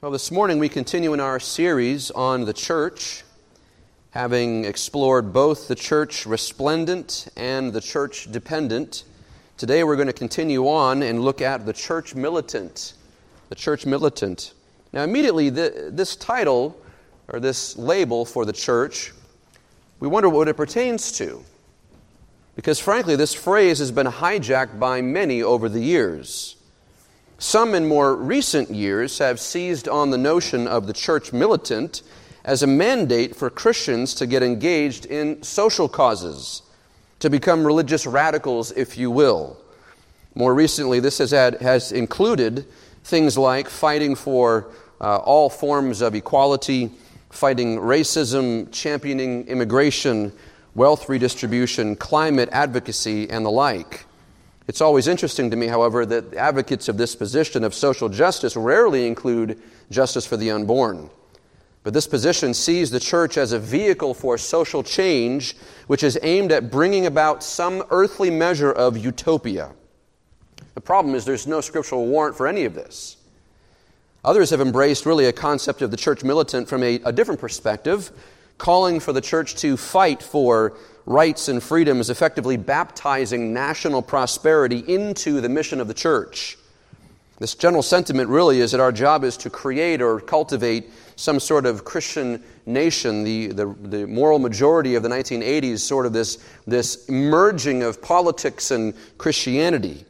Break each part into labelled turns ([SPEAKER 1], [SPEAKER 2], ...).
[SPEAKER 1] Well, this morning we continue in our series on the church, having explored both the church resplendent and the church dependent. Today we're going to continue on and look at the church militant. The church militant. Now immediately this title, or this label for the church, we wonder what it pertains to. Because frankly, this phrase has been hijacked by many over the years. Some in more recent years have seized on the notion of the church militant as a mandate for Christians to get engaged in social causes, to become religious radicals, if you will. More recently, this has included things like fighting for all forms of equality, fighting racism, championing immigration, wealth redistribution, climate advocacy, and the like. It's always interesting to me, however, that advocates of this position of social justice rarely include justice for the unborn. But this position sees the church as a vehicle for social change, which is aimed at bringing about some earthly measure of utopia. The problem is there's no scriptural warrant for any of this. Others have embraced really a concept of the church militant from a different perspective, calling for the church to fight for rights and freedoms, effectively baptizing national prosperity into the mission of the church. This general sentiment really is that our job is to create or cultivate some sort of Christian nation. The moral majority of the 1980s, sort of this merging of politics and Christianity.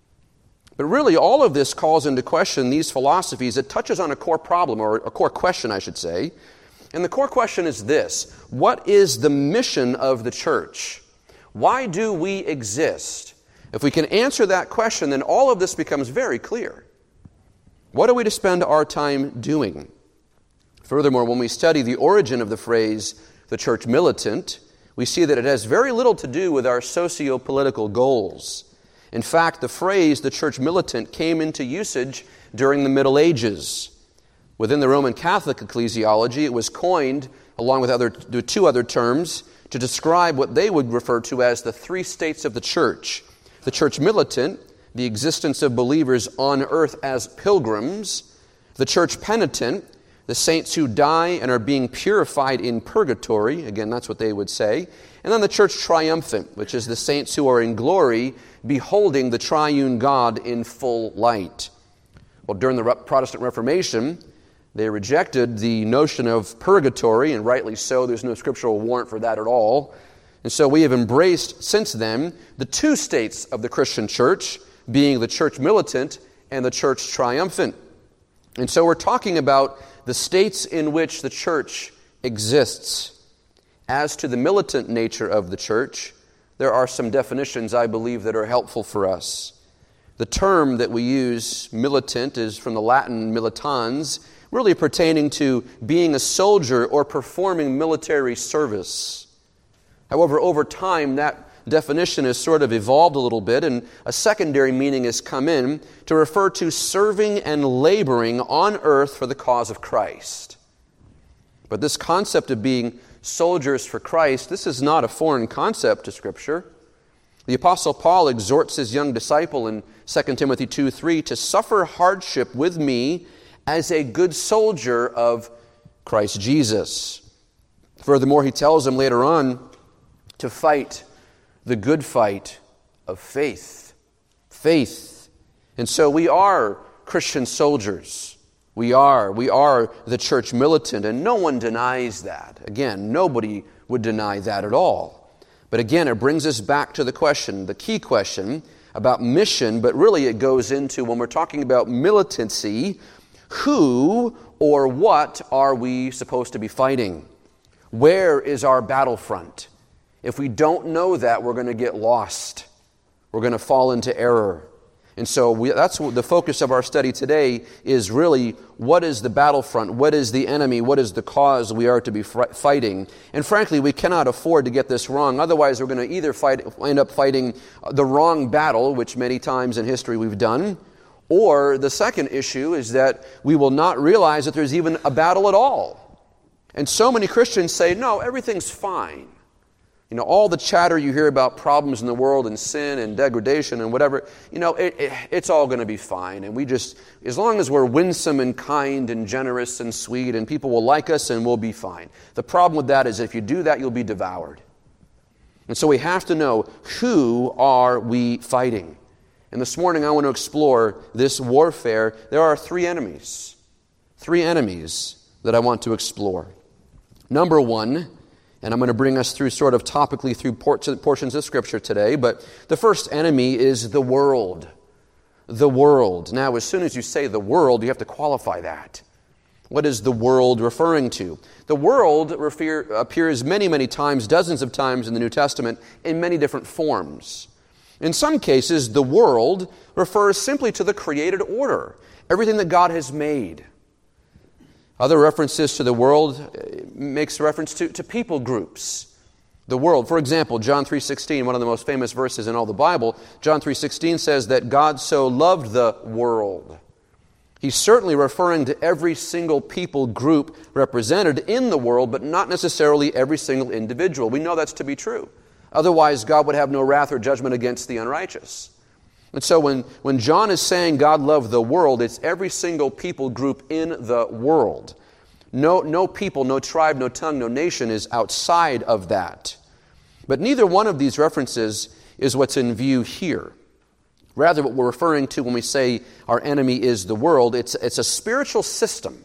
[SPEAKER 1] But really, all of this calls into question these philosophies. It touches on a core problem, or a core question, I should say. And the core question is this: what is the mission of the church? Why do we exist? If we can answer that question, then all of this becomes very clear. What are we to spend our time doing? Furthermore, when we study the origin of the phrase, the church militant, we see that it has very little to do with our socio-political goals. In fact, the phrase, the church militant, came into usage during the Middle Ages. Within the Roman Catholic ecclesiology, it was coined, along with two other terms, to describe what they would refer to as the three states of the church. The church militant, the existence of believers on earth as pilgrims. The church penitent, the saints who die and are being purified in purgatory. Again, that's what they would say. And then the church triumphant, which is the saints who are in glory, beholding the triune God in full light. Well, during the Protestant Reformation, they rejected the notion of purgatory, and rightly so. There's no scriptural warrant for that at all. And so we have embraced, since then, the two states of the Christian church, being the church militant and the church triumphant. And so we're talking about the states in which the church exists. As to the militant nature of the church, there are some definitions, I believe, that are helpful for us. The term that we use, militant, is from the Latin militans, really pertaining to being a soldier or performing military service. However, over time, that definition has sort of evolved a little bit, and a secondary meaning has come in to refer to serving and laboring on earth for the cause of Christ. But this concept of being soldiers for Christ, this is not a foreign concept to Scripture. The Apostle Paul exhorts his young disciple in 2 Timothy 2:3 to suffer hardship with me as a good soldier of Christ Jesus. Furthermore, he tells him later on to fight the good fight of faith. Faith. And so we are Christian soldiers. We are the church militant, and no one denies that. Again, nobody would deny that at all. But again, it brings us back to the question, the key question about mission, but really it goes into, when we're talking about militancy, who or what are we supposed to be fighting? Where is our battlefront? If we don't know that, we're going to get lost. We're going to fall into error. And so that's the focus of our study today, is really what is the battlefront? What is the enemy? What is the cause we are to be fighting? And frankly, we cannot afford to get this wrong. Otherwise, we're going to either end up fighting the wrong battle, which many times in history we've done, or the second issue is that we will not realize that there's even a battle at all. And so many Christians say, no, everything's fine. All the chatter you hear about problems in the world and sin and degradation and whatever, it's all going to be fine. And as long as we're winsome and kind and generous and sweet, and people will like us and we'll be fine. The problem with that is if you do that, you'll be devoured. And so we have to know, who are we fighting? And this morning I want to explore this warfare. There are three enemies that I want to explore. Number one, and I'm going to bring us through sort of topically through portions of Scripture today, but the first enemy is the world. The world. Now, as soon as you say the world, you have to qualify that. What is the world referring to? The world appears many, many times, dozens of times in the New Testament, in many different forms. In some cases, the world refers simply to the created order, everything that God has made. Other references to the world makes reference to people groups. The world. For example, John 3:16, one of the most famous verses in all the Bible, John 3:16 says that God so loved the world. He's certainly referring to every single people group represented in the world, but not necessarily every single individual. We know that's to be true. Otherwise, God would have no wrath or judgment against the unrighteous. And so when John is saying God loved the world, it's every single people group in the world. No people, no tribe, no tongue, no nation is outside of that. But neither one of these references is what's in view here. Rather, what we're referring to when we say our enemy is the world, it's a spiritual system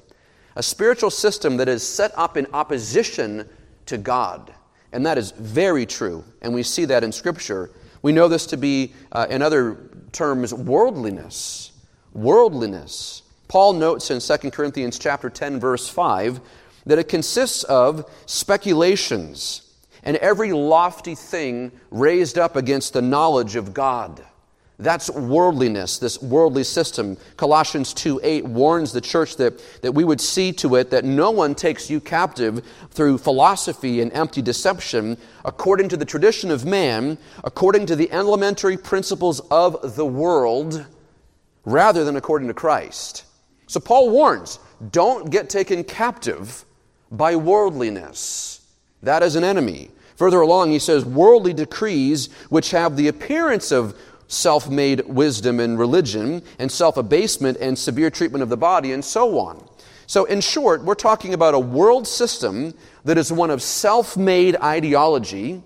[SPEAKER 1] that is set up in opposition to God. And that is very true, and we see that in Scripture. We know this to be, in other terms, worldliness. Worldliness. Paul notes in 2 Corinthians chapter 10, verse 5, that it consists of speculations and every lofty thing raised up against the knowledge of God. That's worldliness, this worldly system. Colossians 2:8 warns the church that we would see to it that no one takes you captive through philosophy and empty deception, according to the tradition of man, according to the elementary principles of the world, rather than according to Christ. So Paul warns, don't get taken captive by worldliness. That is an enemy. Further along, he says, worldly decrees which have the appearance of self-made wisdom and religion, and self-abasement and severe treatment of the body, and so on. So in short, we're talking about a world system that is one of self-made ideology,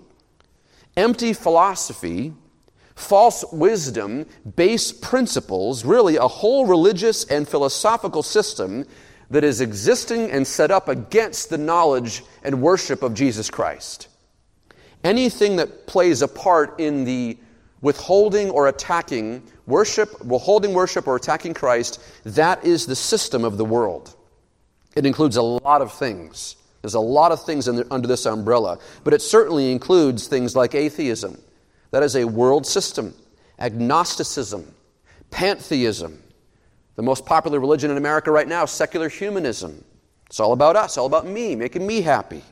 [SPEAKER 1] empty philosophy, false wisdom, base principles, really a whole religious and philosophical system that is existing and set up against the knowledge and worship of Jesus Christ. Anything that plays a part in the withholding or attacking worship, or attacking Christ, that is the system of the world. It includes a lot of things. There's a lot of things under this umbrella, but it certainly includes things like atheism. That is a world system. Agnosticism, pantheism. The most popular religion in America right now, secular humanism. It's all about us, all about me, making me happy.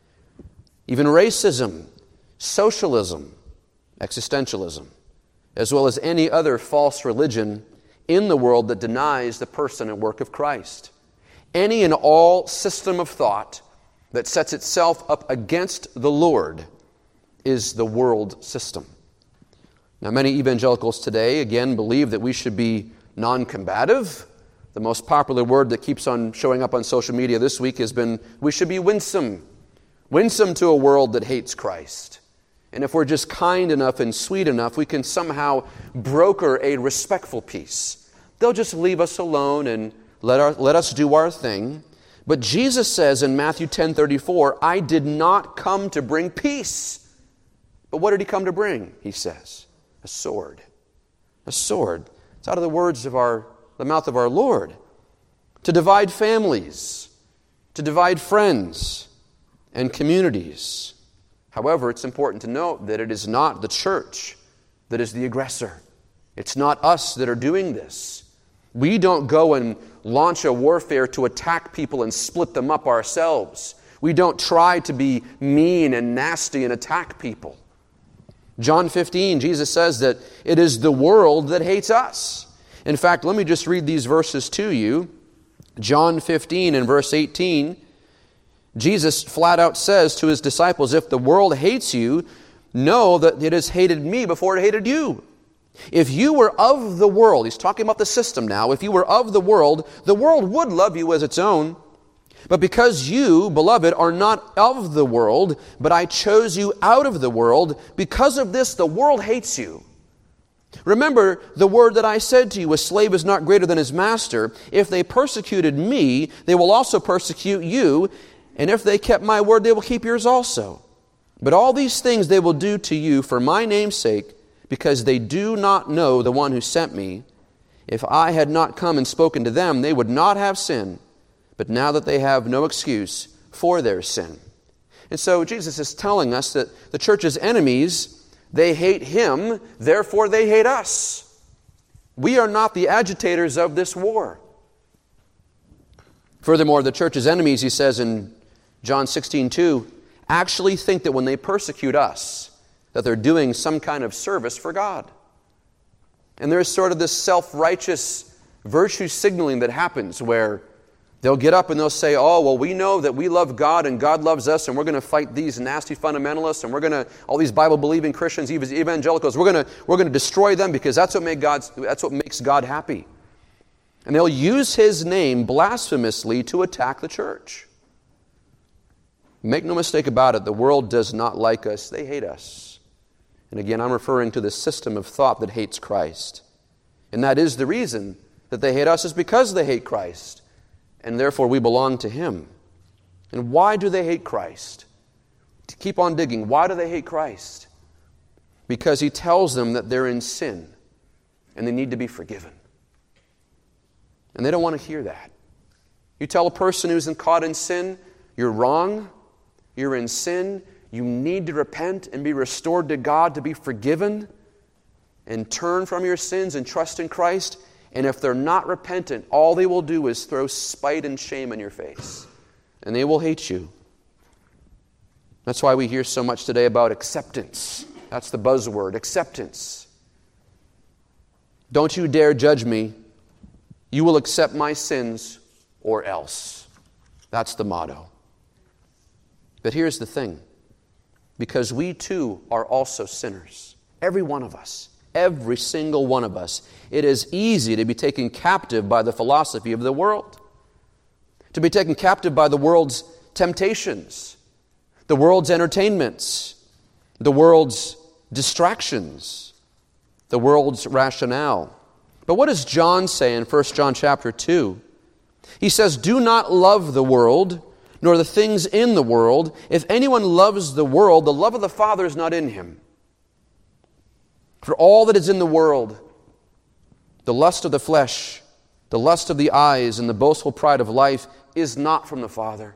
[SPEAKER 1] Even racism, socialism, existentialism, as well as any other false religion in the world that denies the person and work of Christ. Any and all system of thought that sets itself up against the Lord is the world system. Now, many evangelicals today, again, believe that we should be non-combative. The most popular word that keeps on showing up on social media this week has been, we should be winsome. Winsome to a world that hates Christ. And if we're just kind enough and sweet enough, we can somehow broker a respectful peace. They'll just leave us alone and let us do our thing. But Jesus says in Matthew 10:34, I did not come to bring peace. But what did he come to bring? He says, a sword. A sword. It's out of the words of the mouth of our Lord. To divide families, to divide friends and communities. However, it's important to note that it is not the church that is the aggressor. It's not us that are doing this. We don't go and launch a warfare to attack people and split them up ourselves. We don't try to be mean and nasty and attack people. John 15, Jesus says that it is the world that hates us. In fact, let me just read these verses to you. John 15 and verse 18, Jesus flat out says to his disciples, if the world hates you, know that it has hated me before it hated you. If you were of the world, he's talking about the system now, if you were of the world would love you as its own. But because you, beloved, are not of the world, but I chose you out of the world, because of this the world hates you. Remember the word that I said to you, a slave is not greater than his master. If they persecuted me, they will also persecute you. And if they kept my word, they will keep yours also. But all these things they will do to you for my name's sake, because they do not know the one who sent me. If I had not come and spoken to them, they would not have sin. But now that they have no excuse for their sin. And so Jesus is telling us that the church's enemies, they hate him, therefore they hate us. We are not the agitators of this war. Furthermore, the church's enemies, he says in John 16:2, actually think that when they persecute us, that they're doing some kind of service for God. And there's sort of this self-righteous virtue signaling that happens where they'll get up and they'll say, oh, well, we know that we love God and God loves us, and we're going to fight these nasty fundamentalists, and we're going to, all these Bible-believing Christians, evangelicals, we're going to destroy them because that's what makes God happy. And they'll use his name blasphemously to attack the church. Make no mistake about it, the world does not like us. They hate us. And again, I'm referring to the system of thought that hates Christ. And that is the reason that they hate us, is because they hate Christ. And therefore we belong to him. And why do they hate Christ? To keep on digging, why do they hate Christ? Because he tells them that they're in sin and they need to be forgiven. And they don't want to hear that. You tell a person who's caught in sin, you're wrong, you're in sin, you need to repent and be restored to God, to be forgiven, and turn from your sins and trust in Christ. And if they're not repentant, all they will do is throw spite and shame in your face. And they will hate you. That's why we hear so much today about acceptance. That's the buzzword, acceptance. Don't you dare judge me. You will accept my sins or else. That's the motto. But here's the thing. Because we too are also sinners. Every one of us. Every single one of us. It is easy to be taken captive by the philosophy of the world. To be taken captive by the world's temptations. The world's entertainments. The world's distractions. The world's rationale. But what does John say in 1 John chapter 2? He says, do not love the world, nor the things in the world. If anyone loves the world, the love of the Father is not in him. For all that is in the world, the lust of the flesh, the lust of the eyes, and the boastful pride of life is not from the Father.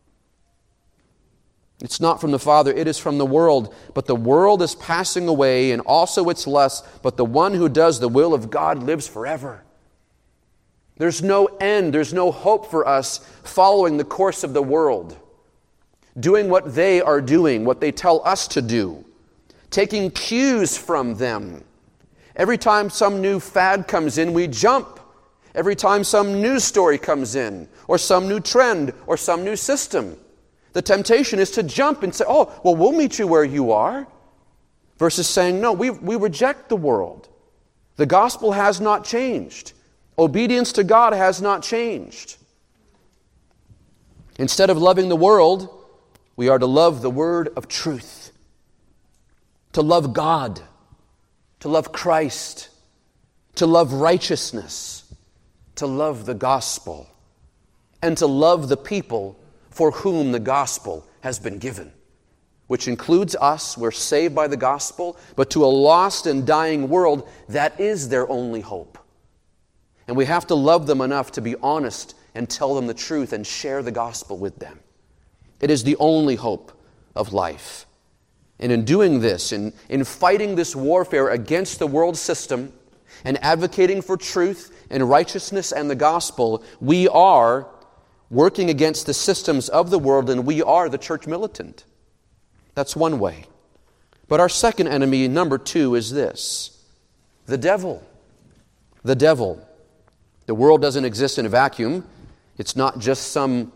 [SPEAKER 1] It's not from the Father, it is from the world. But the world is passing away, and also its lusts, but the one who does the will of God lives forever. There's no end, there's no hope for us following the course of the world, doing what they are doing, what they tell us to do, taking cues from them. Every time some new fad comes in, we jump. Every time some news story comes in, or some new trend, or some new system, the temptation is to jump and say, oh, well, we'll meet you where you are. Versus saying, no, we reject the world. The gospel has not changed. Obedience to God has not changed. Instead of loving the world, we are to love the word of truth. To love God. To love Christ. To love righteousness. To love the gospel. And to love the people for whom the gospel has been given, which includes us. We're saved by the gospel, but to a lost and dying world, that is their only hope. And we have to love them enough to be honest and tell them the truth and share the gospel with them. It is the only hope of life. And in doing this, in fighting this warfare against the world system and advocating for truth and righteousness and the gospel, we are working against the systems of the world, and we are the church militant. That's one way. But our second enemy, number 2, is this: the devil. The devil. The world doesn't exist in a vacuum. It's not just some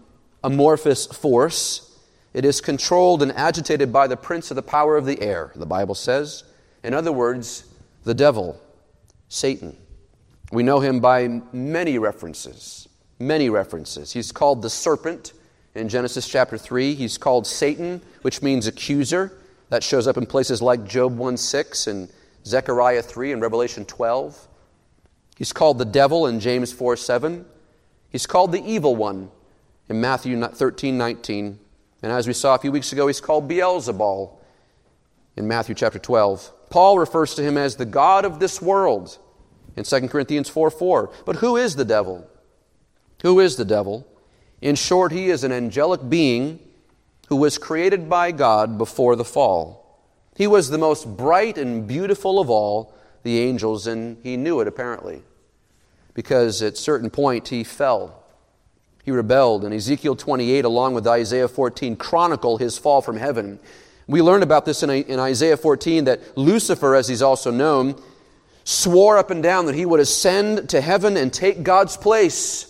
[SPEAKER 1] amorphous force. It is controlled and agitated by the prince of the power of the air, the Bible says. In other words, the devil, Satan. We know him by many references. Many references. He's called the serpent in Genesis chapter 3. He's called Satan, which means accuser. That shows up in places like Job 1:6 and Zechariah 3 and Revelation 12. He's called the devil in James 4:7. He's called the evil one in Matthew 13:19. And as we saw a few weeks ago, he's called Beelzebul in Matthew chapter 12. Paul refers to him as the god of this world in 2 Corinthians 4:4. But who is the devil? Who is the devil? In short, he is an angelic being who was created by God before the fall. He was the most bright and beautiful of all the angels, and he knew it apparently, because at a certain point he fell. He rebelled, and Ezekiel 28, along with Isaiah 14, chronicle his fall from heaven. We learn about this in Isaiah 14, that Lucifer, as he's also known, swore up and down that he would ascend to heaven and take God's place.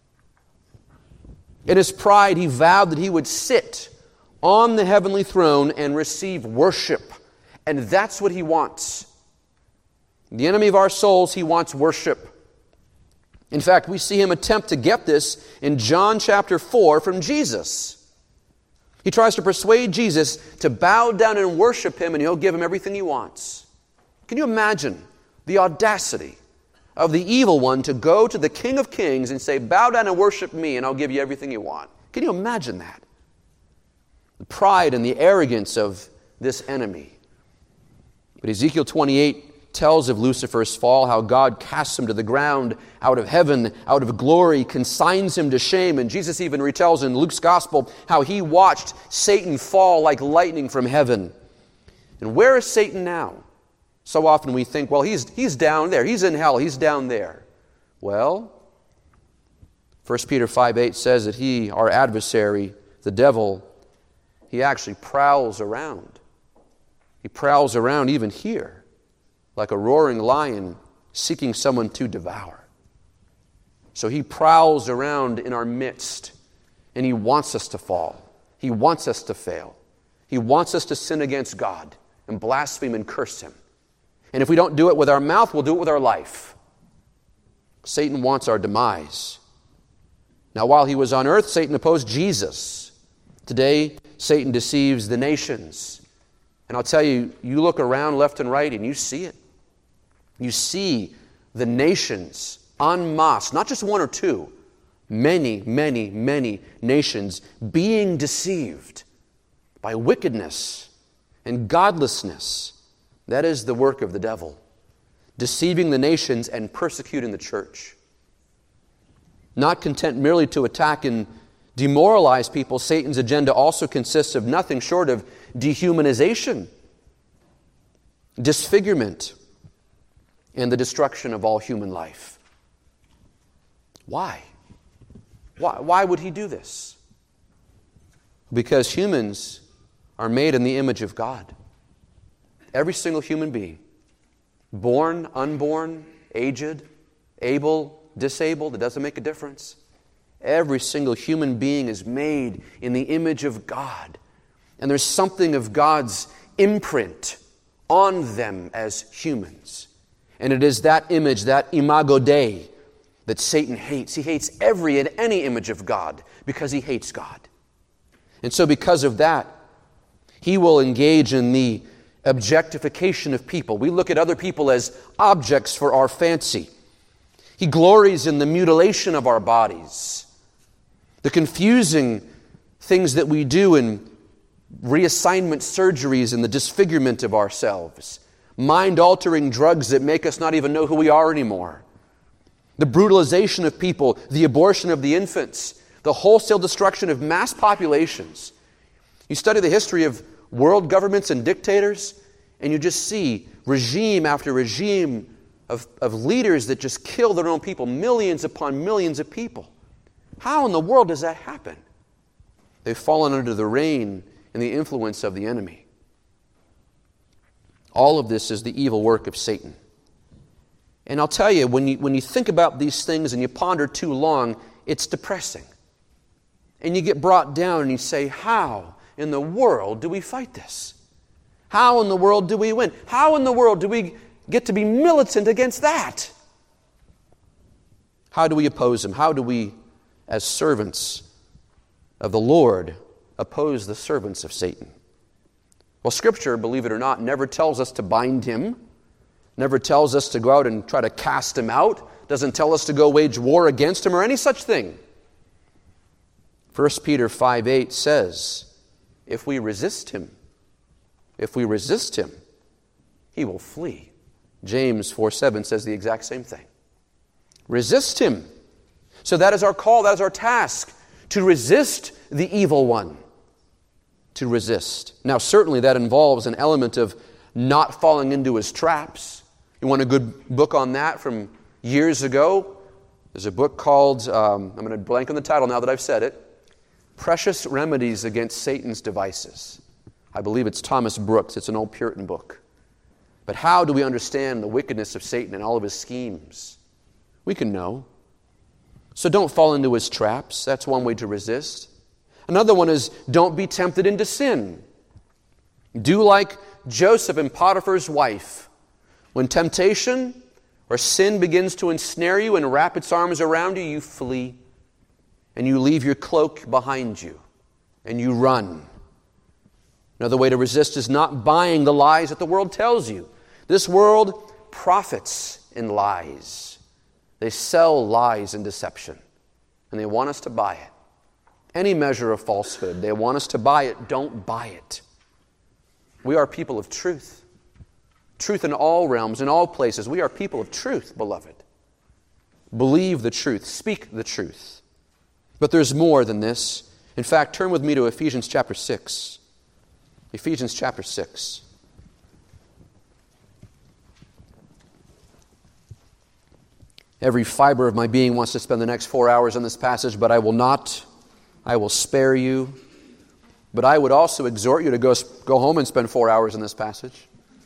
[SPEAKER 1] In his pride, he vowed that he would sit on the heavenly throne and receive worship. And that's what he wants. The enemy of our souls, he wants worship. In fact, we see him attempt to get this in John chapter 4 from Jesus. He tries to persuade Jesus to bow down and worship him, and he'll give him everything he wants. Can you imagine the audacity of the evil one to go to the King of Kings and say, bow down and worship me, and I'll give you everything you want? Can you imagine that? The pride and the arrogance of this enemy. But Ezekiel 28 tells of Lucifer's fall, how God casts him to the ground out of heaven, out of glory, consigns him to shame. And Jesus even retells in Luke's gospel how he watched Satan fall like lightning from heaven. And where is Satan now? So often we think, well, he's down there. He's in hell. He's down there. Well, 1 Peter 5:8 says that he, our adversary, the devil, he actually prowls around. He prowls around even here, like a roaring lion seeking someone to devour. So he prowls around in our midst, and he wants us to fall. He wants us to fail. He wants us to sin against God and blaspheme and curse him. And if we don't do it with our mouth, we'll do it with our life. Satan wants our demise. Now, while he was on earth, Satan opposed Jesus. Today, Satan deceives the nations. And I'll tell you, you look around left and right and you see it. You see the nations en masse, not just one or two, many, many, many nations being deceived by wickedness and godlessness. That is the work of the devil, deceiving the nations and persecuting the church. Not content merely to attack and demoralize people, Satan's agenda also consists of nothing short of dehumanization, disfigurement, and the destruction of all human life. Why? Why would he do this? Because humans are made in the image of God. Every single human being, born, unborn, aged, able, disabled, it doesn't make a difference. Every single human being is made in the image of God. And there's something of God's imprint on them as humans. And it is that image, that imago Dei, that Satan hates. He hates every and any image of God because he hates God. And so because of that, he will engage in the objectification of people. We look at other people as objects for our fancy. He glories in the mutilation of our bodies, the confusing things that we do in reassignment surgeries and the disfigurement of ourselves, mind-altering drugs that make us not even know who we are anymore, the brutalization of people, the abortion of the infants, the wholesale destruction of mass populations. You study the history of world governments and dictators, and you just see regime after regime of leaders that just kill their own people, millions upon millions of people. How in the world does that happen? They've fallen under the reign and the influence of the enemy. All of this is the evil work of Satan. And I'll tell you, when you think about these things and you ponder too long, it's depressing. and you get brought down and you say, how in the world do we fight this? How in the world do we win? How in the world do we get to be militant against that? How do we oppose him? How do we, as servants of the Lord, oppose the servants of Satan? Well, Scripture, believe it or not, never tells us to bind him, never tells us to go out and try to cast him out, doesn't tell us to go wage war against him or any such thing. 1 Peter 5:8 says, if we resist him, he will flee. James 4:7 says the exact same thing. Resist him. So that is our call, that is our task, to resist the evil one. To resist. Now, certainly that involves an element of not falling into his traps. You want a good book on that from years ago? There's a book called, I'm going to blank on the title now that I've said it, Precious Remedies Against Satan's Devices. I believe it's Thomas Brooks. It's an old Puritan book. But how do we understand the wickedness of Satan and all of his schemes? We can know. So don't fall into his traps. That's one way to resist. Another one is don't be tempted into sin. Do like Joseph and Potiphar's wife. When temptation or sin begins to ensnare you and wrap its arms around you, you flee. And you leave your cloak behind you. And you run. Another way to resist is not buying the lies that the world tells you. This world profits in lies. They sell lies and deception. And they want us to buy it. Any measure of falsehood, they want us to buy it. Don't buy it. We are people of truth. Truth in all realms, in all places. We are people of truth, beloved. Believe the truth. Speak the truth. But there's more than this. In fact, turn with me to Ephesians chapter 6. Ephesians chapter 6. Every fiber of my being wants to spend the next 4 hours on this passage, but I will not. I will spare you. But I would also exhort you to go home and spend 4 hours in this passage.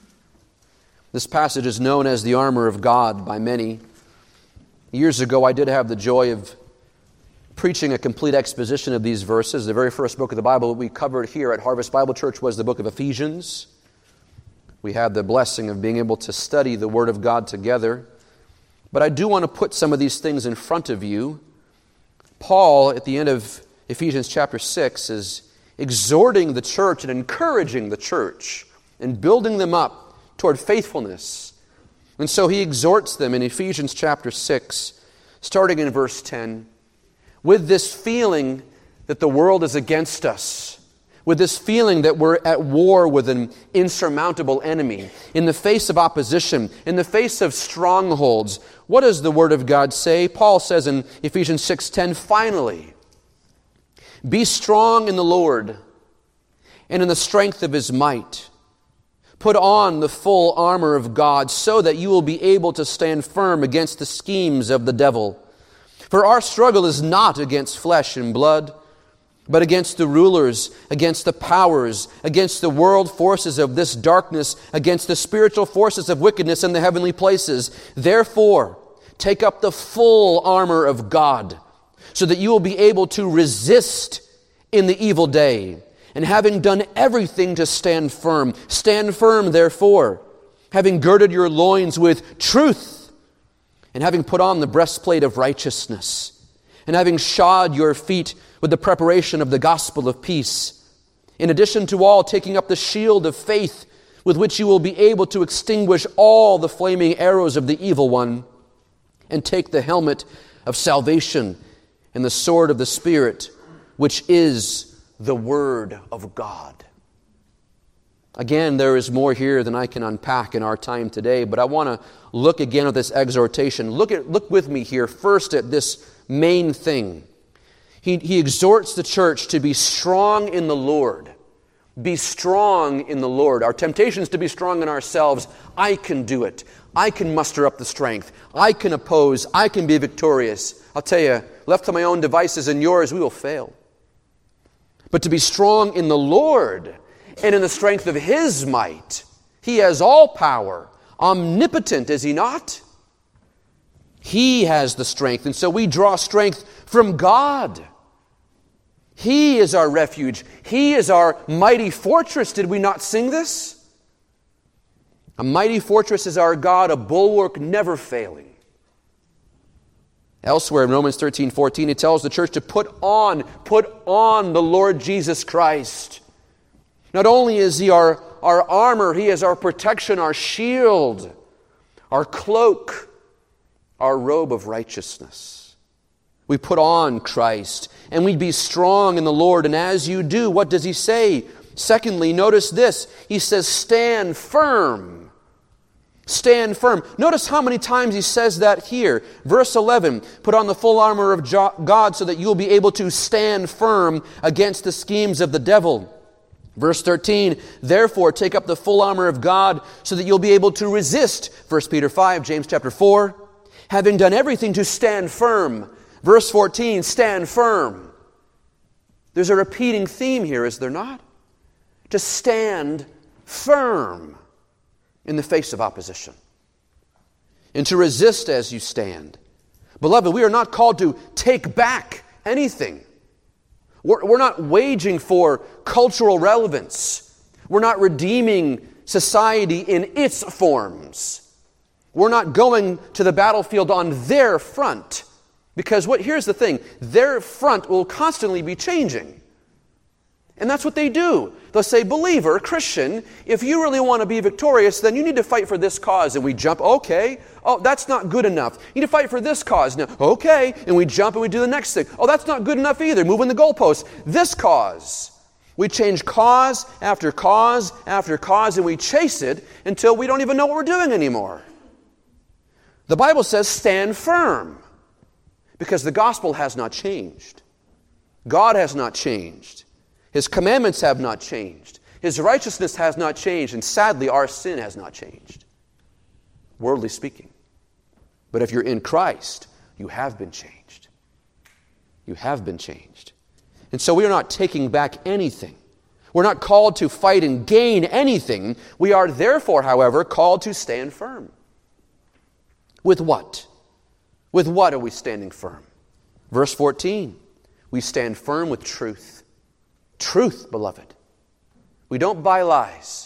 [SPEAKER 1] This passage is known as the armor of God by many. Years ago, I did have the joy of preaching a complete exposition of these verses. The very first book of the Bible we covered here at Harvest Bible Church was the book of Ephesians. We had the blessing of being able to study the Word of God together. But I do want to put some of these things in front of you. Paul, at the end of Ephesians chapter 6, is exhorting the church and encouraging the church and building them up toward faithfulness. And so he exhorts them in Ephesians chapter 6, starting in verse 10, with this feeling that the world is against us, with this feeling that we're at war with an insurmountable enemy, in the face of opposition, in the face of strongholds. What does the Word of God say? Paul says in Ephesians 6:10, finally, be strong in the Lord and in the strength of His might. Put on the full armor of God so that you will be able to stand firm against the schemes of the devil. For our struggle is not against flesh and blood, but against the rulers, against the powers, against the world forces of this darkness, against the spiritual forces of wickedness in the heavenly places. Therefore, take up the full armor of God, so that you will be able to resist in the evil day. And having done everything to stand firm, therefore, having girded your loins with truth, and having put on the breastplate of righteousness, and having shod your feet with the preparation of the gospel of peace. In addition to all, taking up the shield of faith, with which you will be able to extinguish all the flaming arrows of the evil one, and take the helmet of salvation and the sword of the Spirit, which is the Word of God. Again, there is more here than I can unpack in our time today, but I want to look again at this exhortation. Look with me here first at this main thing. He exhorts the church to be strong in the Lord. Be strong in the Lord. Our temptation is to be strong in ourselves. I can do it. I can muster up the strength. I can oppose. I can be victorious. I'll tell you, left to my own devices and yours, we will fail. But to be strong in the Lord and in the strength of His might. He has all power. Omnipotent, is He not? He has the strength. And so we draw strength from God. He is our refuge. He is our mighty fortress. Did we not sing this? A mighty fortress is our God, a bulwark never failing. Elsewhere in Romans 13:14, it tells the church to put on the Lord Jesus Christ. Not only is He our armor, He is our protection, our shield, our cloak, our robe of righteousness. We put on Christ, and we be strong in the Lord. And as you do, what does He say? Secondly, notice this. He says, stand firm. Stand firm. Notice how many times He says that here. Verse 11, put on the full armor of God so that you will be able to stand firm against the schemes of the devil. Verse 13, therefore take up the full armor of God so that you'll be able to resist. 1 Peter 5, James chapter 4, having done everything to stand firm. Verse 14, stand firm. There's a repeating theme here, is there not? To stand firm in the face of opposition, and to resist as you stand. Beloved, we are not called to take back anything. We're not waging for cultural relevance. We're not redeeming society in its forms. We're not going to the battlefield on their front. Because here's the thing, their front will constantly be changing. And that's what they do. They'll say, believer, Christian, if you really want to be victorious, then you need to fight for this cause. And we jump, okay. Oh, that's not good enough. You need to fight for this cause. Now, okay. And we jump and we do the next thing. Oh, that's not good enough either. Moving the goalposts. This cause. We change cause after cause after cause, and we chase it until we don't even know what we're doing anymore. The Bible says, stand firm. Because the gospel has not changed. God has not changed. His commandments have not changed. His righteousness has not changed. And sadly, our sin has not changed. Worldly speaking. But if you're in Christ, you have been changed. You have been changed. And so we are not taking back anything. We're not called to fight and gain anything. We are therefore, however, called to stand firm. With what? With what are we standing firm? Verse 14, we stand firm with truth. Truth, beloved. We don't buy lies.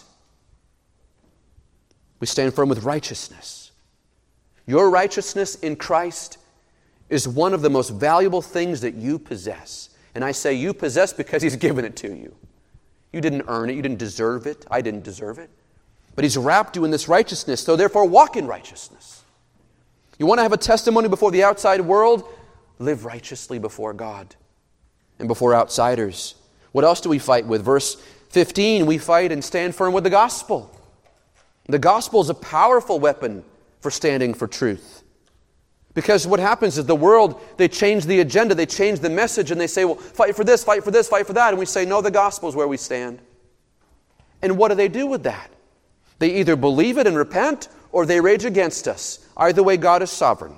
[SPEAKER 1] We stand firm with righteousness. Your righteousness in Christ is one of the most valuable things that you possess. And I say you possess because He's given it to you. You didn't earn it. You didn't deserve it. I didn't deserve it. But He's wrapped you in this righteousness, so therefore walk in righteousness. You want to have a testimony before the outside world? Live righteously before God and before outsiders. What else do we fight with? Verse 15, we fight and stand firm with the gospel. The gospel is a powerful weapon for standing for truth. Because what happens is the world, they change the agenda, they change the message, and they say, well, fight for this, fight for this, fight for that. And we say, no, the gospel is where we stand. And what do they do with that? They either believe it and repent, or they rage against us. Either way, God is sovereign.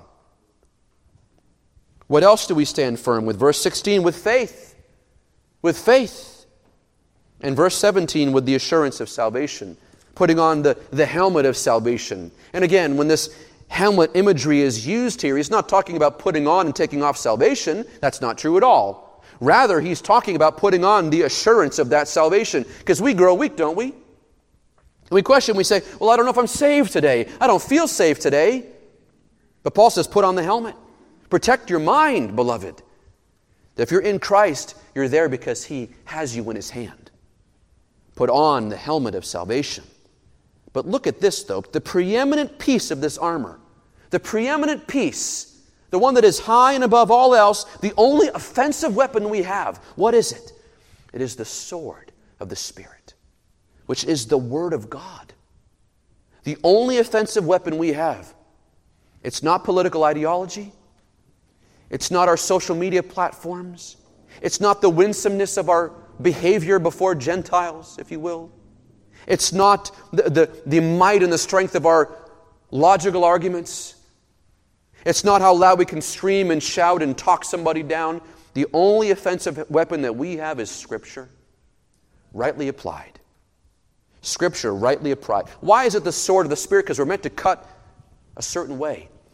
[SPEAKER 1] What else do we stand firm with? Verse 16, with faith. With faith. And verse 17, with the assurance of salvation. Putting on the helmet of salvation. And again, when this helmet imagery is used here, He's not talking about putting on and taking off salvation. That's not true at all. Rather, He's talking about putting on the assurance of that salvation. Because we grow weak, don't we? We question, we say, well, I don't know if I'm saved today. I don't feel saved today. But Paul says, put on the helmet. Protect your mind, beloved. If you're in Christ, you're there because He has you in His hand. Put on the helmet of salvation. But look at this, though. The preeminent piece of this armor. The preeminent piece. The one that is high and above all else. The only offensive weapon we have. What is it? It is the sword of the Spirit, which is the Word of God. The only offensive weapon we have. It's not political ideology. It's not our social media platforms. It's not the winsomeness of our behavior before Gentiles, if you will. It's not the might and the strength of our logical arguments. It's not how loud we can scream and shout and talk somebody down. The only offensive weapon that we have is Scripture, rightly applied. Scripture, rightly applied. Why is it the sword of the Spirit? Because we're meant to cut a certain way.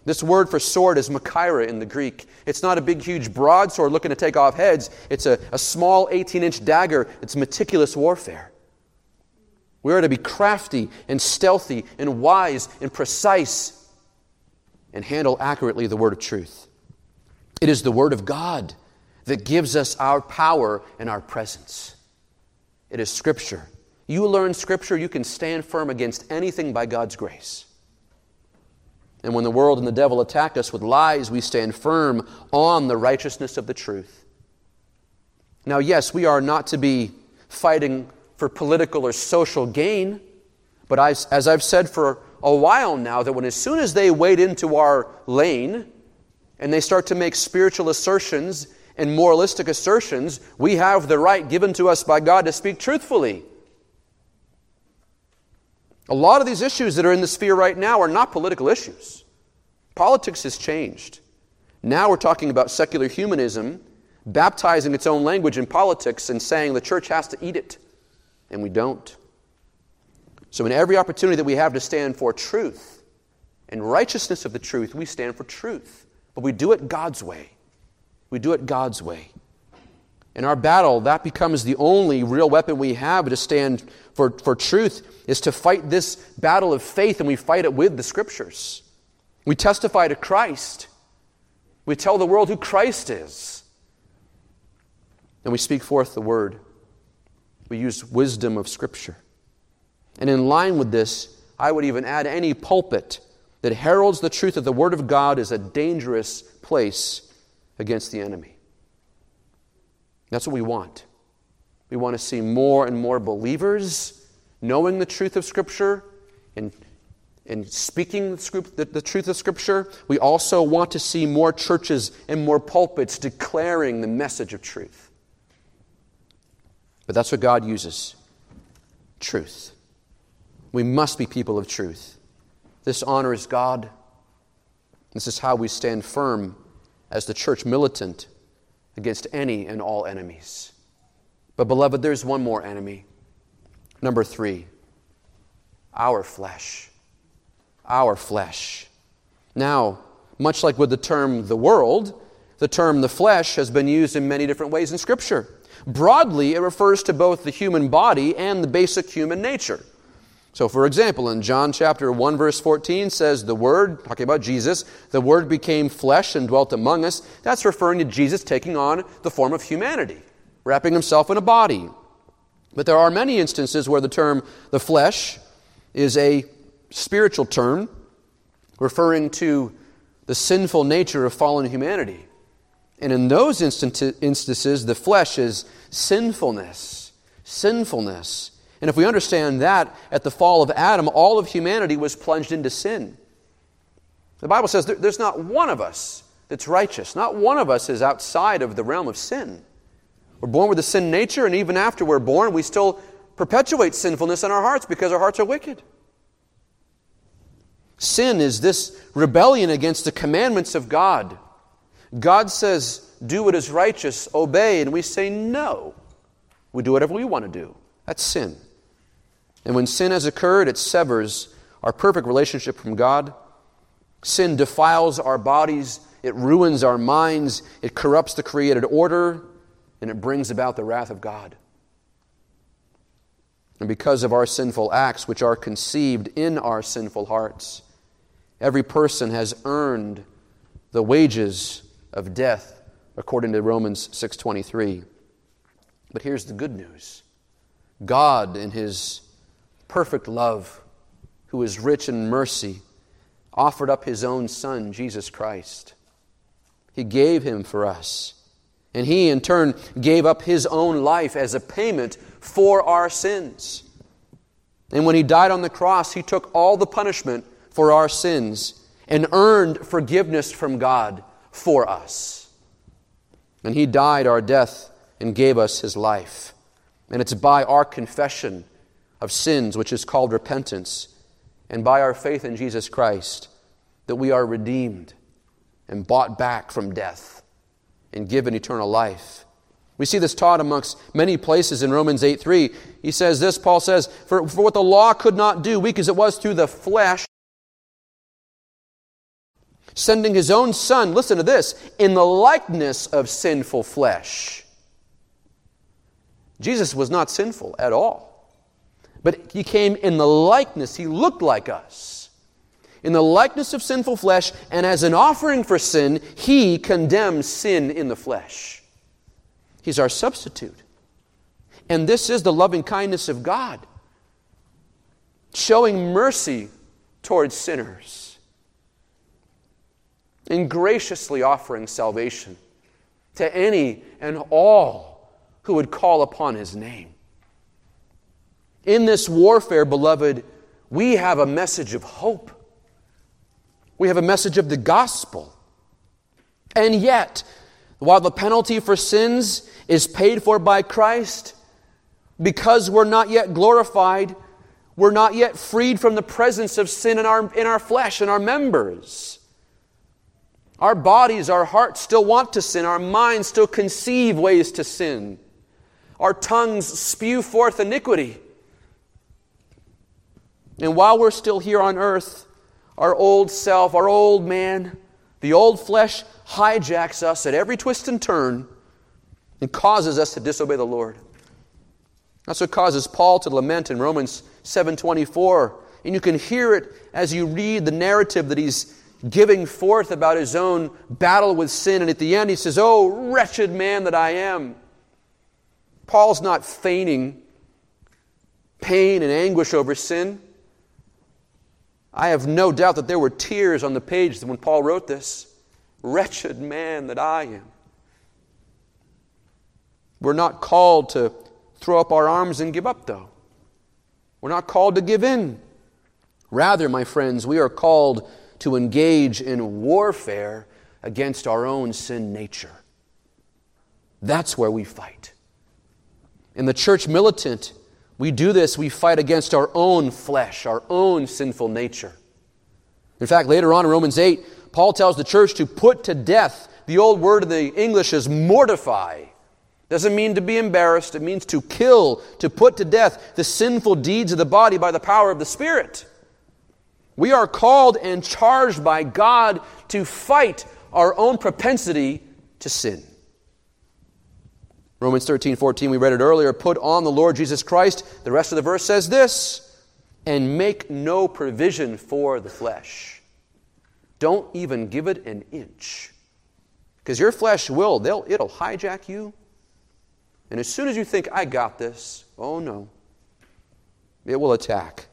[SPEAKER 1] This word for sword is machaira in the Greek. It's not a big, huge broadsword looking to take off heads. It's a small 18-inch dagger. It's meticulous warfare. We are to be crafty and stealthy and wise and precise and handle accurately the word of truth. It is the word of God that gives us our power and our presence. It is Scripture. You learn Scripture, you can stand firm against anything by God's grace. And when the world and the devil attack us with lies, we stand firm on the righteousness of the truth. Now, yes, we are not to be fighting for political or social gain, but as I've said for a while now, that as soon as they wade into our lane and they start to make spiritual assertions and moralistic assertions, we have the right given to us by God to speak truthfully. A lot of these issues that are in the sphere right now are not political issues. Politics has changed. Now we're talking about secular humanism, baptizing its own language in politics and saying the church has to eat it. And we don't. So in every opportunity that we have to stand for truth and righteousness of the truth, we stand for truth. But we do it God's way. We do it God's way. In our battle, that becomes the only real weapon we have to stand for truth, is to fight this battle of faith, and we fight it with the Scriptures. We testify to Christ. We tell the world who Christ is. And we speak forth the Word. We use wisdom of Scripture. And in line with this, I would even add any pulpit that heralds the truth of the Word of God is a dangerous place against the enemy. That's what we want. We want to see more and more believers knowing the truth of Scripture and speaking the truth of Scripture. We also want to see more churches and more pulpits declaring the message of truth. But that's what God uses. Truth. We must be people of truth. This honors God. This is how we stand firm as the church militant against any and all enemies. But beloved, there's one more enemy. Number 3, our flesh. Our flesh. Now, much like with the term the world, the term the flesh has been used in many different ways in Scripture. Broadly, it refers to both the human body and the basic human nature. So, for example, in John chapter 1, verse 14 says the Word, talking about Jesus, the Word became flesh and dwelt among us. That's referring to Jesus taking on the form of humanity, wrapping himself in a body. But there are many instances where the term the flesh is a spiritual term referring to the sinful nature of fallen humanity. And in those instances, the flesh is sinfulness. Sinfulness. And if we understand that, at the fall of Adam, all of humanity was plunged into sin. The Bible says there's not one of us that's righteous. Not one of us is outside of the realm of sin. We're born with a sin nature, and even after we're born, we still perpetuate sinfulness in our hearts because our hearts are wicked. Sin is this rebellion against the commandments of God. God says, do what is righteous, obey, and we say no. We do whatever we want to do. That's sin. And when sin has occurred, it severs our perfect relationship from God. Sin defiles our bodies, it ruins our minds, it corrupts the created order, and it brings about the wrath of God. And because of our sinful acts, which are conceived in our sinful hearts, every person has earned the wages of death, according to Romans 6:23. But here's the good news. God, in His perfect love, who is rich in mercy, offered up His own Son, Jesus Christ. He gave Him for us. And He, in turn, gave up His own life as a payment for our sins. And when He died on the cross, He took all the punishment for our sins and earned forgiveness from God for us. And He died our death and gave us His life. And it's by our confession of sins, which is called repentance, and by our faith in Jesus Christ, that we are redeemed and bought back from death and given eternal life. We see this taught amongst many places in Romans 8:3. He says this, Paul says, for what the law could not do, weak as it was through the flesh, sending His own Son, listen to this, in the likeness of sinful flesh. Jesus was not sinful at all. But He came in the likeness. He looked like us. In the likeness of sinful flesh, and as an offering for sin, He condemns sin in the flesh. He's our substitute. And this is the loving kindness of God, showing mercy towards sinners and graciously offering salvation to any and all who would call upon His name. In this warfare, beloved, we have a message of hope. We have a message of the gospel. And yet, while the penalty for sins is paid for by Christ, because we're not yet glorified, we're not yet freed from the presence of sin in our flesh, in our members. Our bodies, our hearts still want to sin. Our minds still conceive ways to sin. Our tongues spew forth iniquity. And while we're still here on earth, our old self, our old man, the old flesh hijacks us at every twist and turn and causes us to disobey the Lord. That's what causes Paul to lament in Romans 7:24. And you can hear it as you read the narrative that he's giving forth about his own battle with sin. And at the end he says, "Oh, wretched man that I am." Paul's not feigning pain and anguish over sin. I have no doubt that there were tears on the page when Paul wrote this. Wretched man that I am. We're not called to throw up our arms and give up, though. We're not called to give in. Rather, my friends, we are called to engage in warfare against our own sin nature. That's where we fight. In the church militant, we do this, we fight against our own flesh, our own sinful nature. In fact, later on in Romans 8, Paul tells the church to put to death. The old word in the English is mortify. Doesn't mean to be embarrassed. It means to kill, to put to death the sinful deeds of the body by the power of the Spirit. We are called and charged by God to fight our own propensity to sin. Romans 13:14, we read it earlier, put on the Lord Jesus Christ. The rest of the verse says this, and make no provision for the flesh. Don't even give it an inch. Because your flesh it'll hijack you. And as soon as you think, I got this, oh no, it will attack.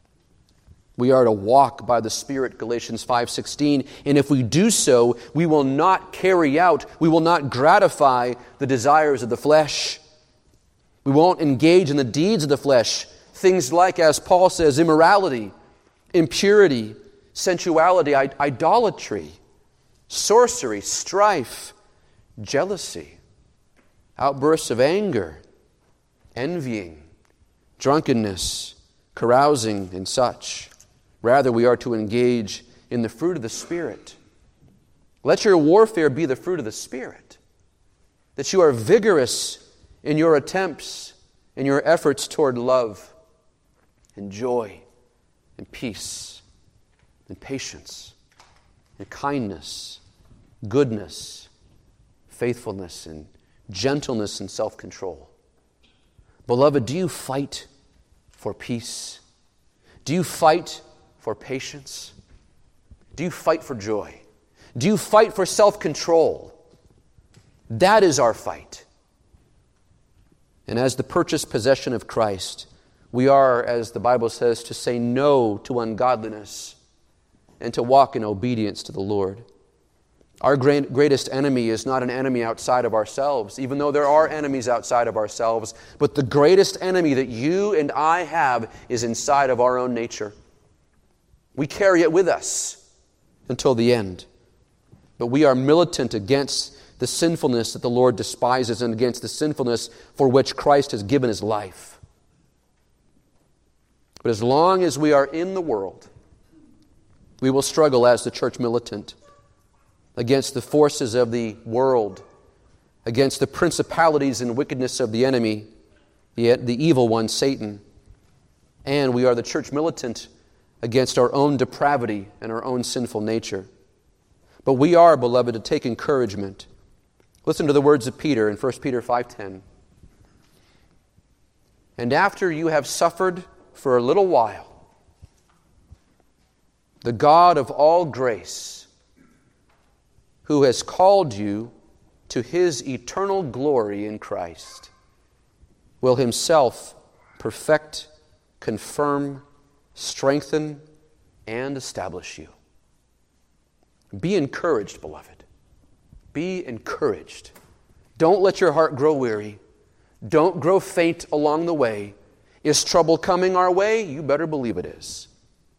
[SPEAKER 1] We are to walk by the Spirit, Galatians 5:16, and if we do so, we will not carry out, we will not gratify the desires of the flesh. We won't engage in the deeds of the flesh, things like, as Paul says, immorality, impurity, sensuality, idolatry, sorcery, strife, jealousy, outbursts of anger, envying, drunkenness, carousing, and such. Rather, we are to engage in the fruit of the Spirit. Let your warfare be the fruit of the Spirit. That you are vigorous in your attempts, in your efforts toward love and joy and peace and patience and kindness, goodness, faithfulness, and gentleness and self-control. Beloved, do you fight for peace? Do you fight for patience? Do you fight for joy? Do you fight for self-control? That is our fight. And as the purchased possession of Christ, we are, as the Bible says, to say no to ungodliness and to walk in obedience to the Lord. Our greatest enemy is not an enemy outside of ourselves, even though there are enemies outside of ourselves, but the greatest enemy that you and I have is inside of our own nature. We carry it with us until the end. But we are militant against the sinfulness that the Lord despises and against the sinfulness for which Christ has given His life. But as long as we are in the world, we will struggle as the church militant against the forces of the world, against the principalities and wickedness of the enemy, the evil one, Satan. And we are the church militant against our own depravity and our own sinful nature. But we are, beloved, to take encouragement. Listen to the words of Peter in 1 Peter 5:10. And after you have suffered for a little while, the God of all grace, who has called you to His eternal glory in Christ, will Himself perfect, confirm, strengthen, and establish you. Be encouraged, beloved. Be encouraged. Don't let your heart grow weary. Don't grow faint along the way. Is trouble coming our way? You better believe it is.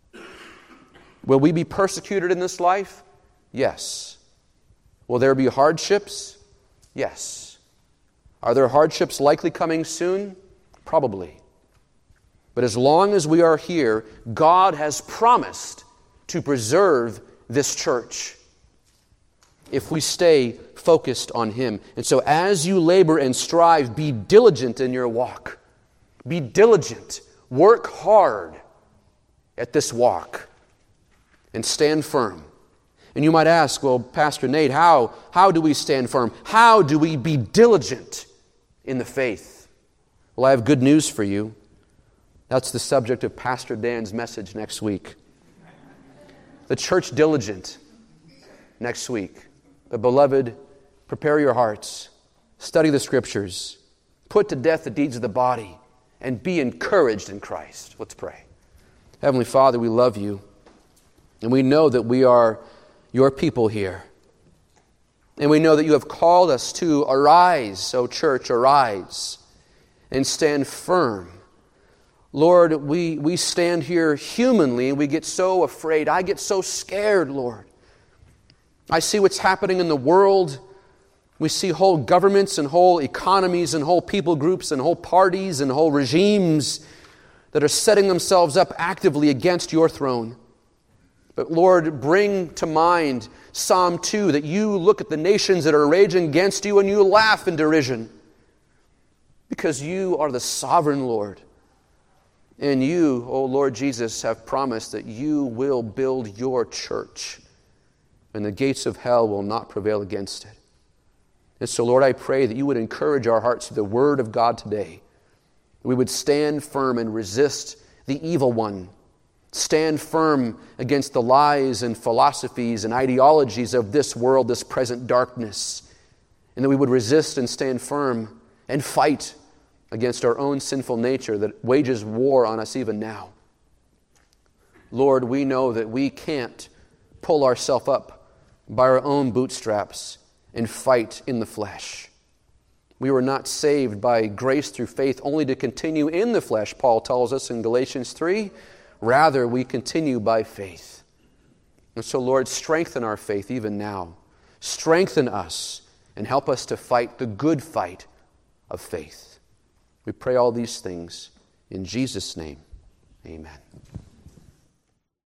[SPEAKER 1] Will we be persecuted in this life? Yes. Will there be hardships? Yes. Are there hardships likely coming soon? Probably. But as long as we are here, God has promised to preserve this church if we stay focused on Him. And so as you labor and strive, be diligent in your walk. Be diligent. Work hard at this walk and stand firm. And you might ask, well, Pastor Nate, how do we stand firm? How do we be diligent in the faith? Well, I have good news for you. That's the subject of Pastor Dan's message next week. The church diligent next week. But beloved, prepare your hearts. Study the Scriptures. Put to death the deeds of the body. And be encouraged in Christ. Let's pray. Heavenly Father, we love You. And we know that we are Your people here. And we know that You have called us to arise, O church, arise. And stand firm. Lord, we stand here humanly and we get so afraid. I get so scared, Lord. I see what's happening in the world. We see whole governments and whole economies and whole people groups and whole parties and whole regimes that are setting themselves up actively against Your throne. But Lord, bring to mind Psalm 2, that You look at the nations that are raging against You and You laugh in derision. Because You are the sovereign Lord. And You, O Lord Jesus, have promised that You will build Your church. And the gates of hell will not prevail against it. And so, Lord, I pray that You would encourage our hearts through the Word of God today. We would stand firm and resist the evil one. Stand firm against the lies and philosophies and ideologies of this world, this present darkness. And that we would resist and stand firm and fight against our own sinful nature that wages war on us even now. Lord, we know that we can't pull ourselves up by our own bootstraps and fight in the flesh. We were not saved by grace through faith only to continue in the flesh, Paul tells us in Galatians 3. Rather, we continue by faith. And so, Lord, strengthen our faith even now. Strengthen us and help us to fight the good fight of faith. We pray all these things in Jesus' name. Amen.